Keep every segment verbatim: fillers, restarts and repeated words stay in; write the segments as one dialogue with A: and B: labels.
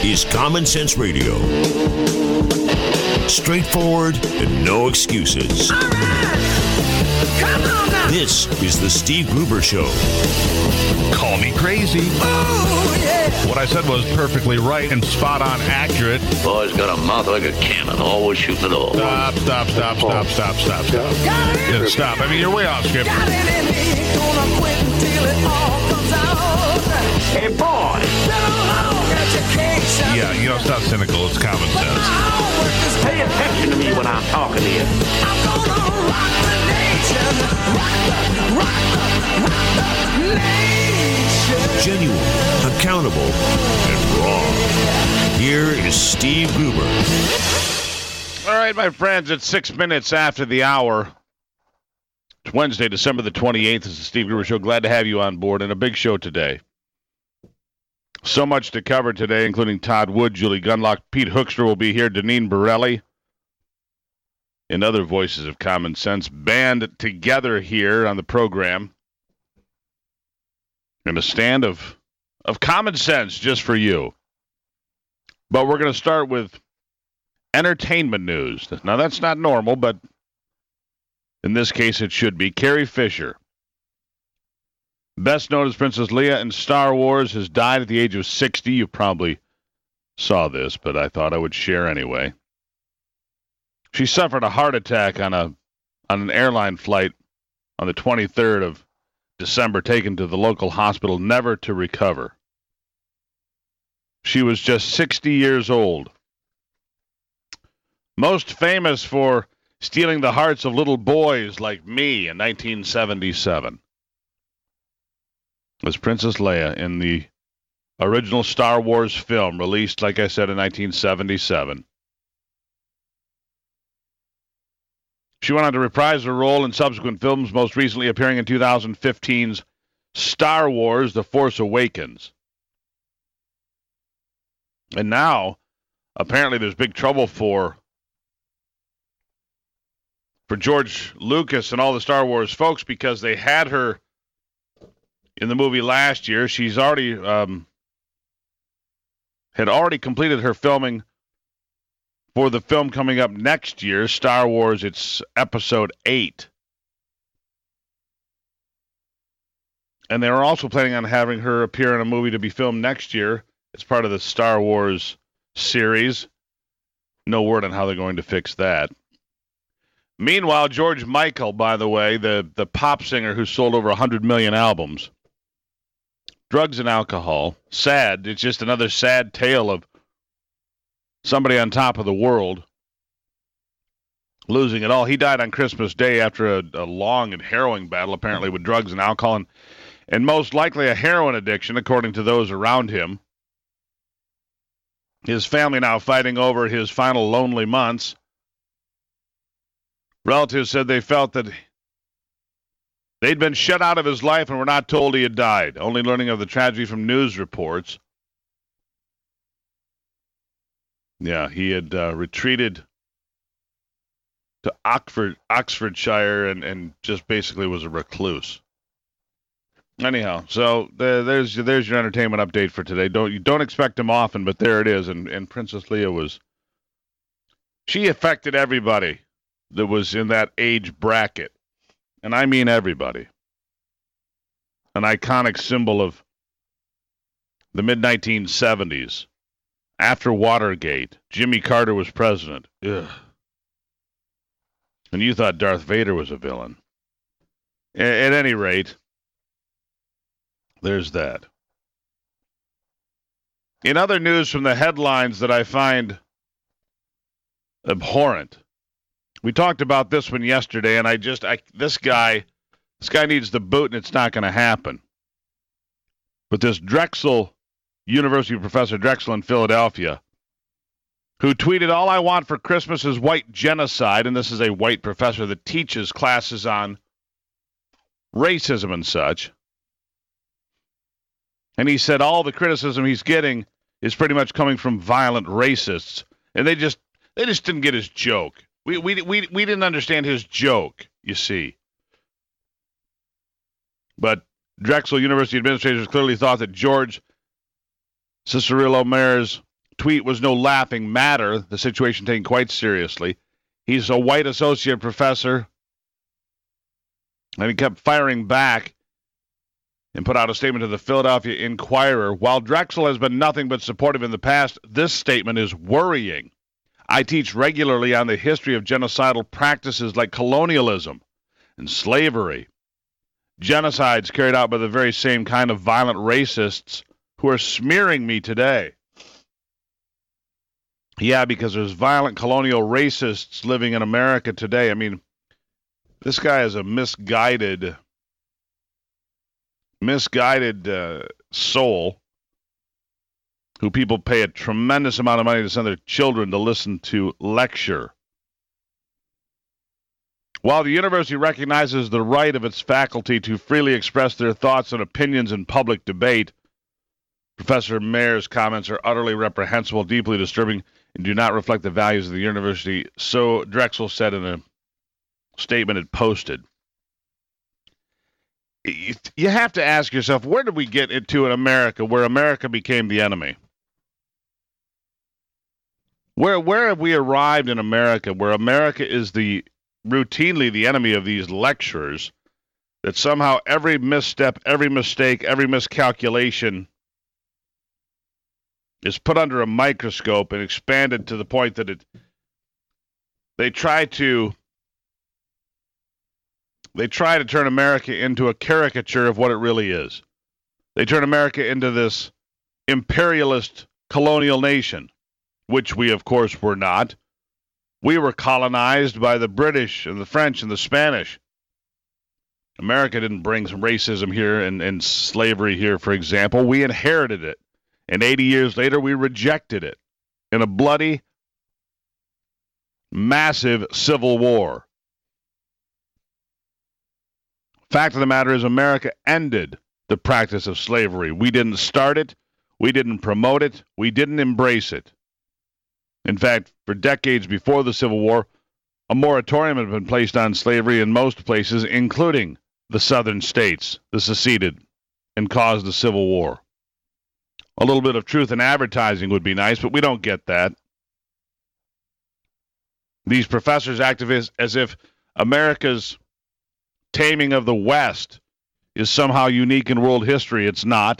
A: is Common Sense Radio. Straightforward and no excuses.
B: All right. Come on now.
A: This is the Steve Gruber Show.
C: Call me crazy.
B: Oh, yeah.
C: What I said was perfectly right and spot on accurate.
D: Boy's got a mouth like a cannon, always shooting it all.
C: Stop, stop, stop, stop, stop, stop, stop. Yeah, stop. I mean, you're way off script.
B: Got it in me. Gonna quit until it all comes out.
D: Hey, boy.
B: Been a long education.
C: Yeah, you know, it's not cynical. It's common
B: But
C: sense.
B: my homework is
D: Pay attention to me when I'm talking to you.
B: I'm gonna rock the nation. Rock the, rock the, rock the nation.
A: Genuine, accountable, and raw. Here is Steve Gruber.
C: All right, my friends, it's six minutes after the hour. It's Wednesday, December the twenty-eighth. This is the Steve Gruber Show. Glad to have you on board, and a big show today. So much to cover today, including Todd Wood, Julie Gunlock, Pete Hoekstra will be here, Deneen Borelli, and other voices of common sense band together here on the program in a stand of, of common sense just for you. But we're going to start with entertainment news. Now, that's not normal, but in this case, it should be. Carrie Fisher, best known as Princess Leia in Star Wars, has died at the age of sixty. You probably saw this, but I thought I would share anyway. She suffered a heart attack on a on an airline flight on the twenty-third of December, taken to the local hospital, never to recover. She was just sixty years old. Most famous for stealing the hearts of little boys like me in nineteen seventy-seven. Was Princess Leia in the original Star Wars film, released, like I said, in nineteen seventy-seven. She went on to reprise her role in subsequent films, most recently appearing in two thousand fifteen's Star Wars: The Force Awakens. And now, apparently there's big trouble for, for George Lucas and all the Star Wars folks, because they had her in the movie last year. She's already um, had already completed her filming for the film coming up next year, Star Wars. It's Episode eight. And they were also planning on having her appear in a movie to be filmed next year. It's part of the Star Wars series. No word on how they're going to fix that. Meanwhile, George Michael, by the way, the, the pop singer who sold over one hundred million albums, drugs and alcohol, sad. It's just another sad tale of somebody on top of the world losing it all. He died on Christmas Day after a, a long and harrowing battle, apparently, with drugs and alcohol, and, and most likely a heroin addiction, according to those around him. His family now fighting over his final lonely months. Relatives said they felt that they'd been shut out of his life and were not told he had died, only learning of the tragedy from news reports. Yeah, he had uh, retreated to Oxford, Oxfordshire and, and just basically was a recluse. Anyhow, so the, there's there's your entertainment update for today. Don't you don't expect him often, but there it is. And, and Princess Leia was, she affected everybody that was in that age bracket. And I mean everybody. An iconic symbol of the mid nineteen seventies. After Watergate, Jimmy Carter was president. Ugh. And you thought Darth Vader was a villain. A- at any rate, there's that. In other news from the headlines that I find abhorrent, we talked about this one yesterday, and I just, I this guy, this guy needs the boot, and it's not going to happen. But this Drexel, University professor Drexel in Philadelphia, who tweeted, "All I want for Christmas is white genocide," and this is a white professor that teaches classes on racism and such. And he said all the criticism he's getting is pretty much coming from violent racists, and they just they just didn't get his joke. We we we we didn't understand his joke, you see. But Drexel University administrators clearly thought that George Cicerillo Mayer's tweet was no laughing matter, the situation taken quite seriously. He's a white associate professor, and he kept firing back and put out a statement to the Philadelphia Inquirer. While Drexel has been nothing but supportive in the past, this statement is worrying. I teach regularly on the history of genocidal practices like colonialism and slavery. Genocides carried out by the very same kind of violent racists who are smearing me today. Yeah, because there's violent colonial racists living in America today. I mean, this guy is a misguided, misguided uh, soul who people pay a tremendous amount of money to send their children to listen to lecture. While the university recognizes the right of its faculty to freely express their thoughts and opinions in public debate, Professor Mayer's comments are utterly reprehensible, deeply disturbing, and do not reflect the values of the university, so Drexel said in a statement it posted. You have to ask yourself, where did we get into in America where America became the enemy? Where where have we arrived in America where America is the routinely the enemy of these lecturers, that somehow every misstep, every mistake, every miscalculation is put under a microscope and expanded to the point that it they try to they try to turn America into a caricature of what it really is. They turn America into this imperialist colonial nation, which we, of course, were not. We were colonized by the British and the French and the Spanish. America didn't bring some racism here and, and slavery here, for example. We inherited it. And eighty years later, we rejected it in a bloody, massive civil war. Fact of the matter is, America ended the practice of slavery. We didn't start it. We didn't promote it. We didn't embrace it. In fact, for decades before the Civil War, a moratorium had been placed on slavery in most places, including the southern states that seceded and caused the Civil War. A little bit of truth in advertising would be nice, but we don't get that. These professors act as if America's taming of the West is somehow unique in world history. It's not.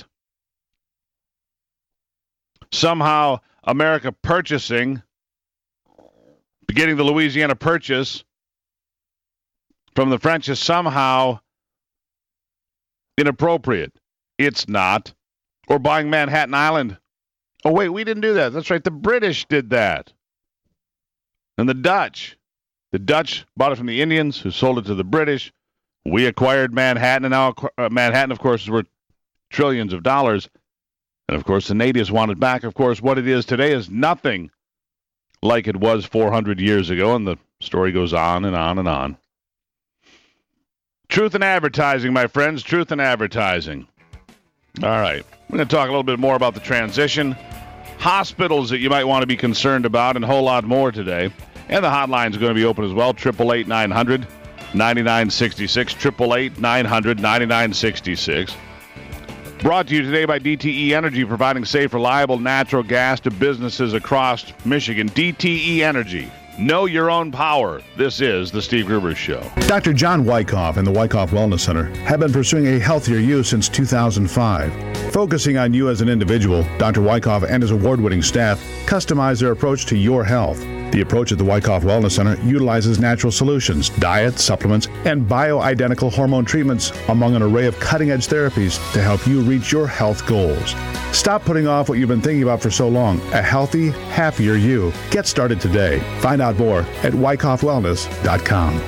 C: Somehow, America purchasing, beginning the Louisiana Purchase from the French is somehow inappropriate. It's not. Or buying Manhattan Island. Oh, wait, we didn't do that. That's right, the British did that. And the Dutch. The Dutch bought it from the Indians, who sold it to the British. We acquired Manhattan, and now uh, Manhattan, of course, is worth trillions of dollars. And, of course, the natives want it back. Of course, what it is today is nothing like it was four hundred years ago, and the story goes on and on and on. Truth in advertising, my friends, truth in advertising. All right, we're going to talk a little bit more about the transition, hospitals that you might want to be concerned about, and a whole lot more today. And the hotline's going to be open as well, eight eight eight, nine hundred, ninety-nine sixty-six, eight eight eight, nine hundred, ninety-nine sixty-six. Brought to you today by D T E Energy, providing safe, reliable natural gas to businesses across Michigan. D T E Energy. Know your own power. This is The Steve Gruber Show.
E: Doctor John Wyckoff and the Wyckoff Wellness Center have been pursuing a healthier you since two thousand five. Focusing on you as an individual, Doctor Wyckoff and his award-winning staff customize their approach to your health. The approach at the Wyckoff Wellness Center utilizes natural solutions, diet, supplements, and bioidentical hormone treatments among an array of cutting-edge therapies to help you reach your health goals. Stop putting off what you've been thinking about for so long. A healthy, happier you. Get started today. Find out more at wyckoff wellness dot com.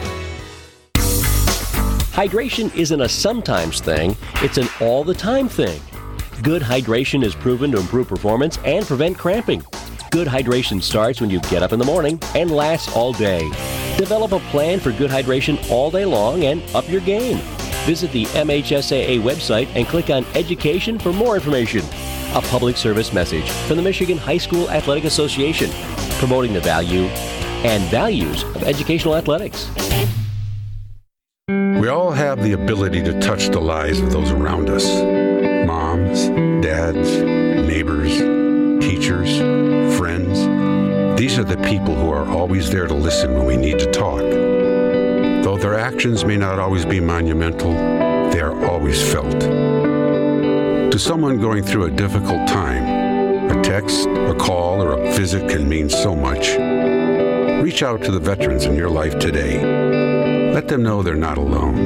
F: Hydration isn't a sometimes thing, it's an all-the-time thing. Good hydration is proven to improve performance and prevent cramping. Good hydration starts when you get up in the morning and lasts all day. Develop a plan for good hydration all day long and up your game. Visit the M H S A A website and click on Education for more information. A public service message from the Michigan High School Athletic Association, promoting the value and values of educational athletics.
G: We all have the ability to touch the lives of those around us. Moms, dads, neighbors, teachers, friends. These are the people who are always there to listen when we need to talk. Though their actions may not always be monumental, they are always felt. To someone going through a difficult time, a text, a call, or a visit can mean so much. Reach out to the veterans in your life today. Let them know they're not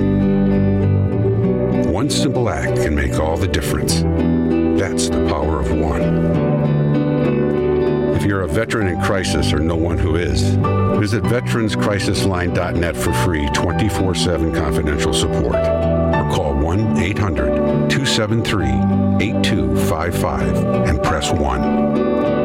G: alone. One simple act can make all the difference. That's the power of one. If you're a veteran in crisis or know one who is, visit veterans crisis line dot net for free twenty-four seven confidential support. Or call one eight hundred two seven three eight two five five and press one.